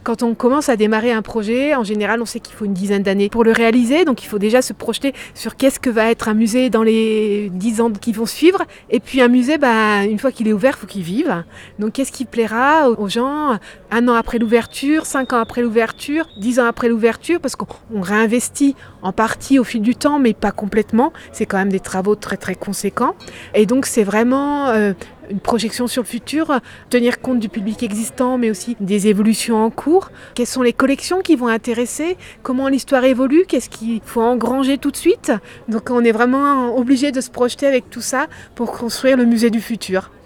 Quand on commence à démarrer un projet, en général, on sait qu'il faut une dizaine d'années pour le réaliser. Donc, il faut déjà se projeter sur qu'est-ce que va être un musée dans les 10 ans qui vont suivre. Et puis, un musée, une fois qu'il est ouvert, il faut qu'il vive. Donc, qu'est-ce qui plaira aux gens 1 an après l'ouverture, 5 ans après l'ouverture, 10 ans après l'ouverture, parce qu'on réinvestit en partie au fil du temps, mais pas complètement. C'est quand même des travaux très, très conséquents. Et donc, c'est vraiment une projection sur le futur, tenir compte du public existant, mais aussi des évolutions en cours. Quelles sont les collections qui vont intéresser? Comment l'histoire évolue? Qu'est-ce qu'il faut engranger tout de suite? Donc on est vraiment obligé de se projeter avec tout ça pour construire le musée du futur.